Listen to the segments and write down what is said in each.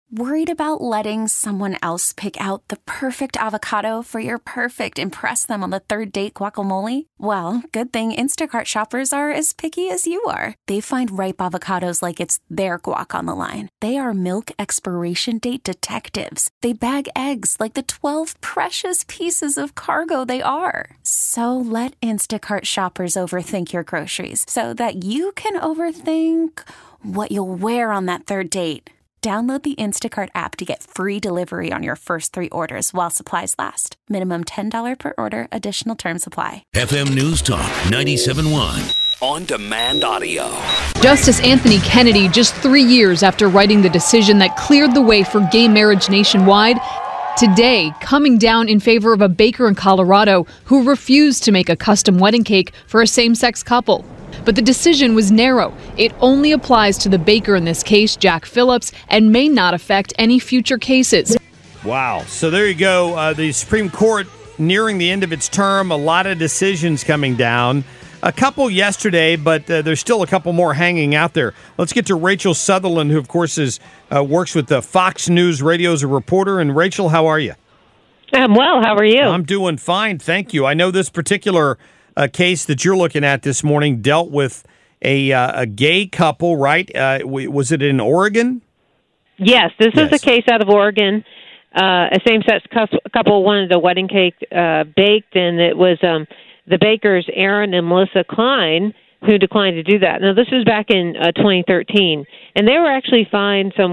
Worried about letting someone else pick out the perfect avocado for your perfect impress them on the third date guacamole? Well, good thing Instacart shoppers are as picky as you are. They find ripe avocados like it's their guac on the line. They are milk expiration date detectives. They bag eggs like the 12 precious pieces of cargo they are. So let Instacart shoppers overthink your groceries so that you can overthink what you'll wear on that third date. Download the Instacart app to get free delivery on your first 3 orders while supplies last. Minimum $10 per order. Additional terms apply. FM News Talk 97.1. On demand audio. Justice Anthony Kennedy, just 3 years after writing the decision that cleared the way for gay marriage nationwide, today coming down in favor of a baker in Colorado who refused to make a custom wedding cake for a same-sex couple. But the decision was narrow. It only applies to the baker in this case, Jack Phillips, and may not affect any future cases. Wow. So there you go. The Supreme Court nearing the end of its term. A lot of decisions coming down. A couple yesterday, but there's still a couple more hanging out there. Let's get to Rachel Sutherland, who, of course, works with the Fox News Radio as a reporter. And, Rachel, how are you? I'm well. How are you? I'm doing fine. Thank you. I know this particular case that you're looking at this morning dealt with a gay couple, right? Was it in Oregon? Yes, this is a case out of Oregon. A same-sex couple wanted a wedding cake baked, and it was the bakers, Aaron and Melissa Klein, who declined to do that. Now, this was back in 2013, and they were actually fined some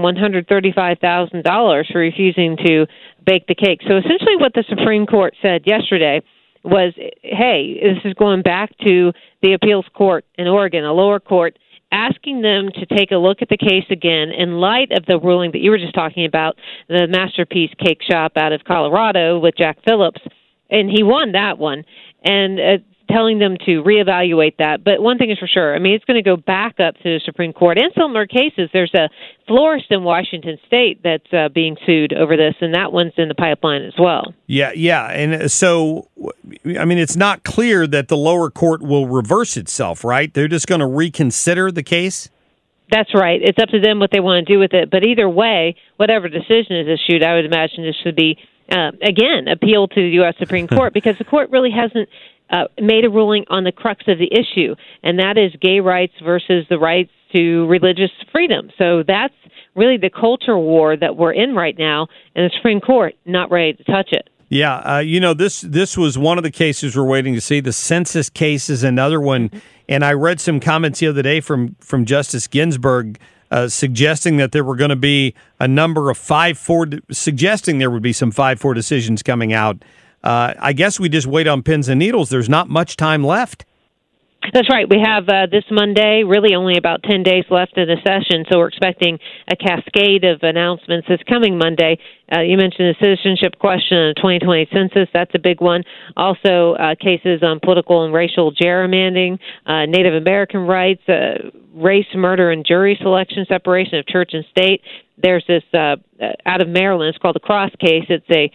$135,000 for refusing to bake the cake. So essentially what the Supreme Court said yesterday was, hey, this is going back to the appeals court in Oregon, a lower court, asking them to take a look at the case again in light of the ruling that you were just talking about, the Masterpiece Cake Shop out of Colorado with Jack Phillips. And he won that one, and telling them to reevaluate that. But one thing is for sure, I mean, it's going to go back up to the Supreme Court. In similar cases, there's a florist in Washington State that's being sued over this, and that one's in the pipeline as well. Yeah. And so, I mean, it's not clear that the lower court will reverse itself, right? They're just going to reconsider the case? That's right. It's up to them what they want to do with it. But either way, whatever decision is issued, I would imagine this should be, again, appealed to the U.S. Supreme Court, because the court really hasn't made a ruling on the crux of the issue, and that is gay rights versus the rights to religious freedom. So that's really the culture war that we're in right now, and the Supreme Court not ready to touch it. Yeah, this was one of the cases we're waiting to see. The census case is another one, and I read some comments the other day from Justice Ginsburg suggesting that there were going to be a number of 5-4, suggesting there would be some 5-4 decisions coming out. I guess we just wait on pins and needles. There's not much time left. That's right. We have this Monday, really only about 10 days left in the session, so we're expecting a cascade of announcements this coming Monday. You mentioned the citizenship question on the 2020 census. That's a big one. Also, cases on political and racial gerrymandering, Native American rights, race, murder, and jury selection, separation of church and state. There's this out of Maryland. It's called the Cross case. It's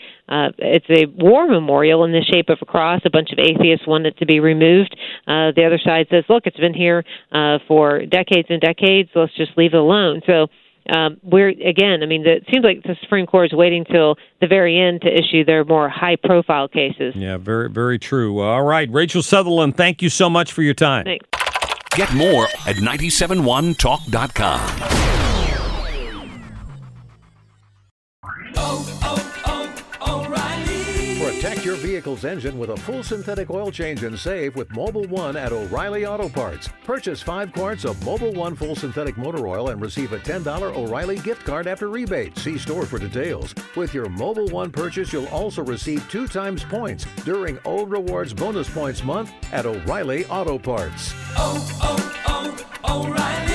a war memorial in the shape of a cross. A bunch of atheists want it to be removed. The other side says, look, it's been here for decades and decades. Let's just leave it alone. So it seems like the Supreme Court is waiting till the very end to issue their more high-profile cases. Yeah, very, very true. All right, Rachel Sutherland, thank you so much for your time. Thanks. Get more at 971talk.com. Protect your vehicle's engine with a full synthetic oil change and save with Mobil 1 at O'Reilly Auto Parts. Purchase 5 quarts of Mobil 1 full synthetic motor oil and receive a $10 O'Reilly gift card after rebate. See store for details. With your Mobil 1 purchase, you'll also receive 2 times points during O Rewards Bonus Points Month at O'Reilly Auto Parts. O'Reilly.